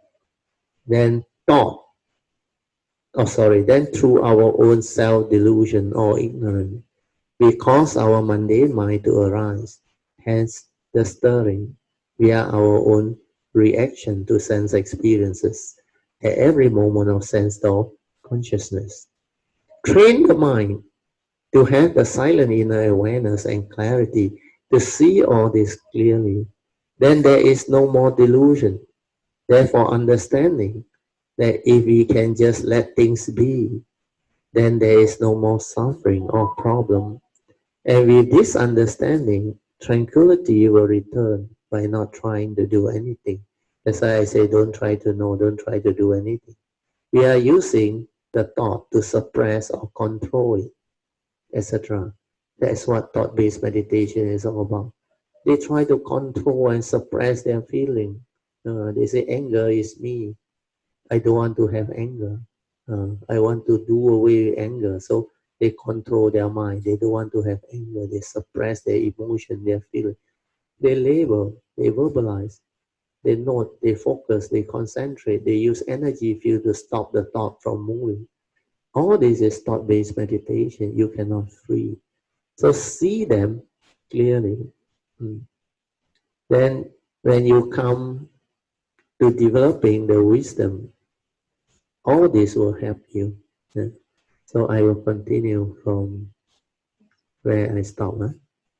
Speaker 1: Then thought, oh sorry, then through our own self-delusion or ignorance, we cause our mundane mind to arise. Hence, the stirring via our own reaction to sense experiences at every moment of sense or consciousness. Train the mind to have the silent inner awareness and clarity to see all this clearly. Then there is no more delusion. Therefore, understanding that if we can just let things be, then there is no more suffering or problem. And with this understanding, tranquility will return by not trying to do anything. That's why I say don't try to know, don't try to do anything. We are using the thought to suppress or control it, et cetera. That's what thought-based meditation is all about. They try to control and suppress their feeling. Uh, they say anger is me. I don't want to have anger. Uh, I want to do away with anger. So they control their mind. They don't want to have anger. They suppress their emotion, their feeling. They label, they verbalize, they note, they focus, they concentrate, they use energy field to stop the thought from moving. All this is thought-based meditation. You cannot free. So see them clearly. Mm. Then when you come to developing the wisdom, all this will help you. Yeah. So I will continue from where I stopped. Huh?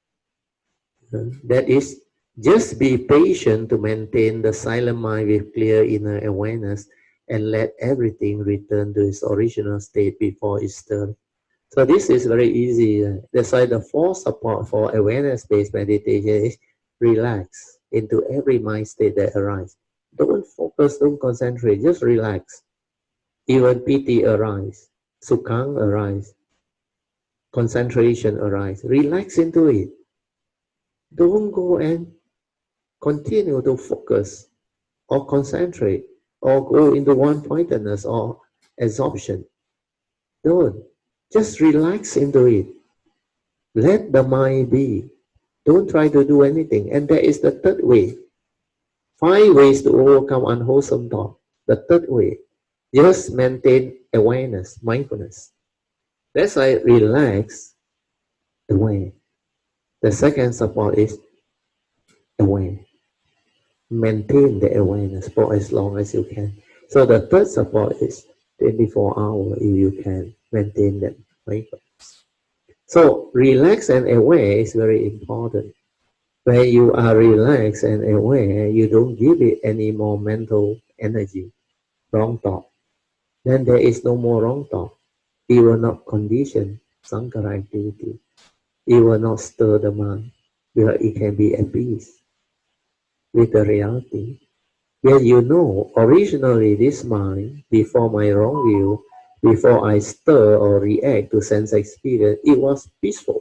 Speaker 1: Uh, that is, just be patient to maintain the silent mind with clear inner awareness and let everything return to its original state before it stirs. So this is very easy. That's why the fourth support for awareness-based meditation is relax into every mind state that arises. Don't focus, don't concentrate, just relax. Even piti arise, sukhang arise, concentration arise. Relax into it. Don't go and continue to focus or concentrate or go into one-pointedness or absorption. Don't. Just relax into it. Let the mind be. Don't try to do anything. And that is the third way. Five ways to overcome unwholesome thought. The third way. Just maintain awareness, mindfulness. That's why relax, aware. The second support is aware. Maintain the awareness for as long as you can. So the third support is twenty-four hours if you can maintain that mindfulness. So relax and aware is very important. When you are relaxed and aware, you don't give it any more mental energy, wrong thought. Then there is no more wrong thought. It will not condition sankhara activity. It will not stir the mind, because it can be at peace with the reality. Yet you know, originally this mind, before my wrong view, before I stir or react to sense experience, it was peaceful,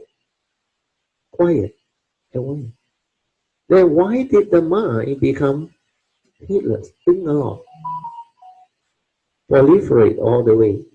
Speaker 1: quiet, aware. Then why did the mind become heedless, think a lot, proliferate all the way,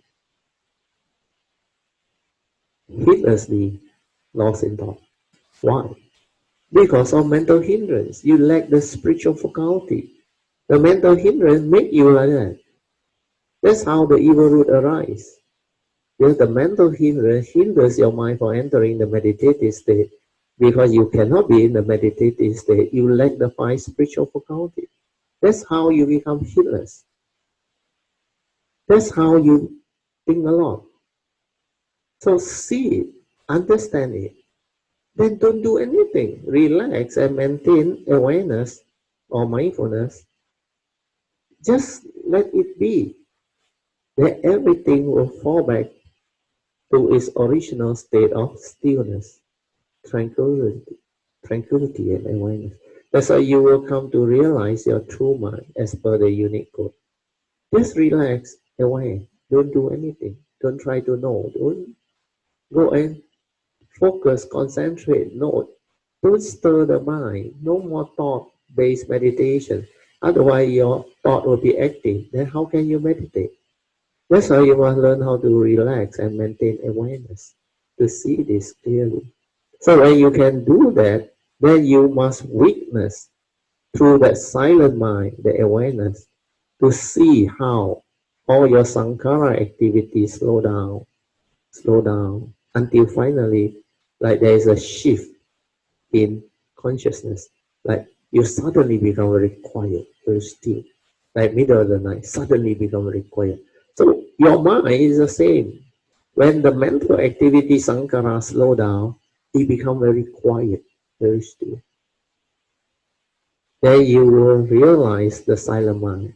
Speaker 1: heedlessly lost in thought? Why? Because of mental hindrance. You lack the spiritual faculty. The mental hindrance make you like that. That's how the evil root arises. Because the mental hindrance hinders your mind from entering the meditative state. Because you cannot be in the meditative state, you lack the five spiritual faculty. That's how you become heedless. That's how you think a lot. So see it, understand it. Then don't do anything. Relax and maintain awareness or mindfulness. Just let it be. Then everything will fall back to its original state of stillness, tranquility, tranquility and awareness. That's how you will come to realize your true mind as per the unique code. Just relax, aware. Don't do anything. Don't try to know. Don't go and focus, concentrate, note. Don't stir the mind. No more thought-based meditation. Otherwise, your thought will be active. Then how can you meditate? That's why you must learn how to relax and maintain awareness, to see this clearly. So when you can do that, then you must witness through that silent mind, the awareness, to see how all your sankhara activities slow down, slow down, until finally, like there is a shift in consciousness. Like you suddenly become very quiet, very still. Like middle of the night, suddenly become very quiet. So your mind is the same. When the mental activity sankhara slow down, it become very quiet, very still. then you will realize the silent mind,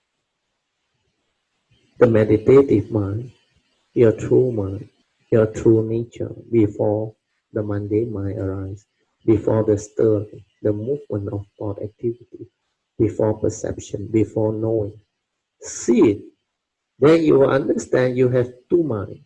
Speaker 1: the meditative mind, your true mind, your true nature before the mundane mind arises, before the stirring, the movement of thought activity, before perception, before knowing. See it, then you will understand you have two minds.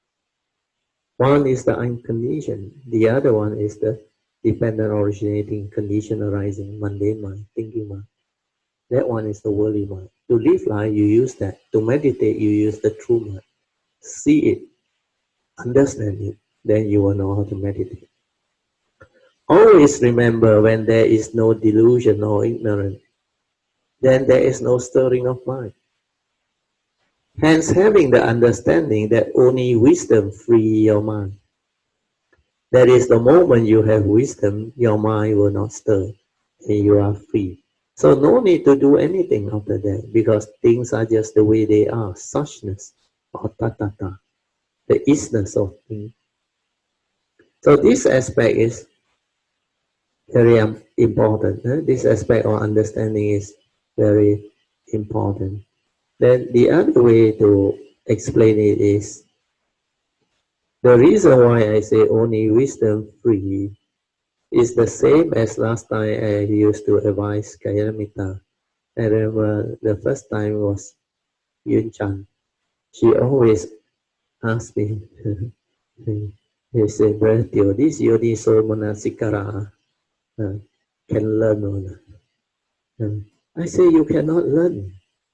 Speaker 1: One is the unconditioned, the other one is the dependent originating, condition arising, mundane mind, thinking mind. That one is the worldly mind. To live life, you use that. To meditate, you use the true mind. See it, understand it, then you will know how to meditate. Always remember, when there is no delusion or ignorance, then there is no stirring of mind. Hence, having the understanding that only wisdom frees your mind. That is, the moment you have wisdom, your mind will not stir, and you are free. So no need to do anything after that, because things are just the way they are, suchness, or tatata, the isness of things. So this aspect is very important. Eh? This aspect of understanding is very important. Then the other way to explain it is, the reason why I say only wisdom free is the same as last time I used to advise Kalyana. I remember the first time was Yun Chan. She always asked me, he said, Brother Teo, this Yoniso Manasikara uh, can learn or not? Uh, I say you cannot learn.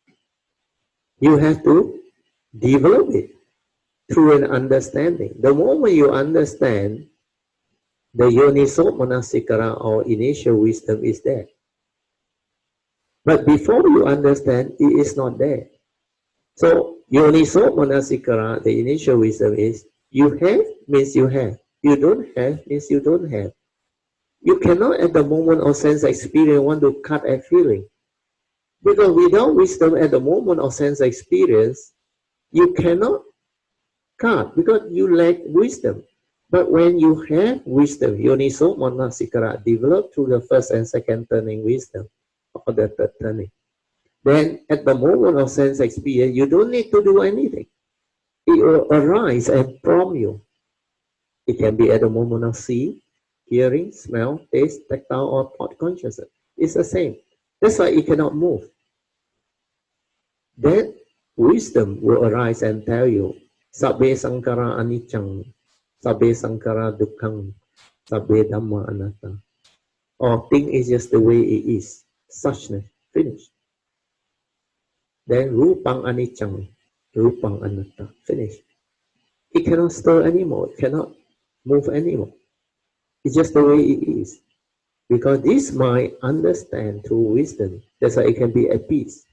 Speaker 1: You have to develop it through an understanding. The moment you understand, the Yoniso Manasikara or initial wisdom is there. But before you understand, it is not there. So Yoniso Manasikara, the initial wisdom is, you have means you have. You don't have means you don't have. You cannot at the moment of sense experience want to cut at feeling. Because without wisdom at the moment of sense experience, you cannot cut because you lack wisdom. But when you have wisdom, Yoniso Manasikara, developed through the first and second turning wisdom, or the third turning, then at the moment of sense experience, you don't need to do anything. It will arise and prompt you. It can be at the moment of seeing, hearing, smell, taste, tactile, or thought consciousness. It's the same. That's why it cannot move. Then wisdom will arise and tell you, Sabbe Sankara Anichang, Sabbe Sankara Dukkang, Sabbe Dhamma Anatta. Or thing is just the way it is. Suchness. Finished. Then Rupang Anichang, Rupang Anatta. Finished. It cannot stir anymore. It cannot move anymore. It's just the way it is. Because this mind understands through wisdom. That's why it can be at peace.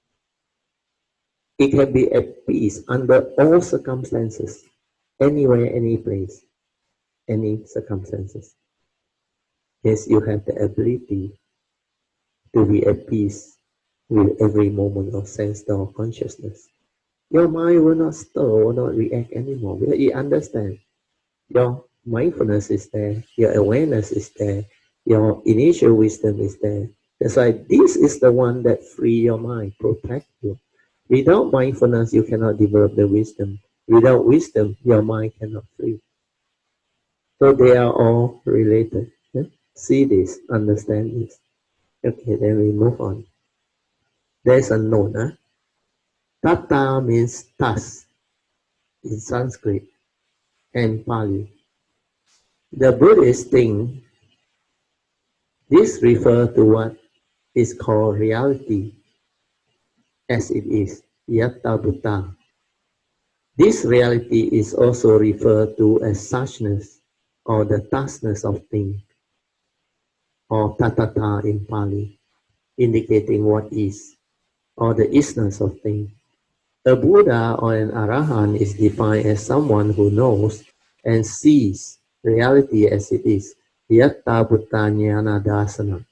Speaker 1: It can be at peace under all circumstances. Anywhere, any place, any circumstances. Yes, you have the ability to be at peace with every moment of sense or consciousness. Your mind will not stir, will not react anymore, because it understands. Your mindfulness is there, your awareness is there, your initial wisdom is there. That's why this is the one that free your mind, protect you. Without mindfulness, you cannot develop the wisdom. Without wisdom, your mind cannot free. So they are all related. Yeah? See this, understand this. Okay, then we move on. There's a note. Huh? Tata means thus in Sanskrit and Pali. The Buddhist think this refers to what is called reality as it is, Yatta Bhuta. This reality is also referred to as suchness or the thusness of things, or tatata in Pali, indicating what is, or the isness of things. A Buddha or an Arahant is defined as someone who knows and sees reality as it is. Yatta Bhuta Jnana Dasana.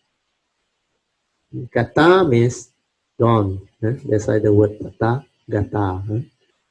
Speaker 1: Gata means gone. Huh? That's why the word tata, gata. Huh?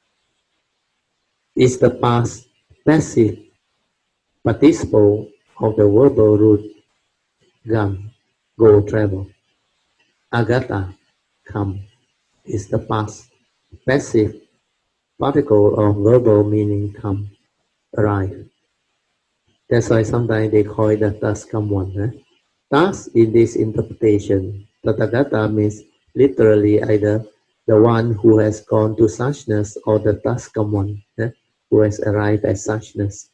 Speaker 1: Is the past passive participle of the verbal root gam. go travel. Agata, come, is the past, passive particle of verbal meaning come, arrive. That's why sometimes they call it the thus come one. Eh? Thus, in this interpretation, Tathagata means literally either the one who has gone to suchness or the thus come one, eh? who has arrived at suchness.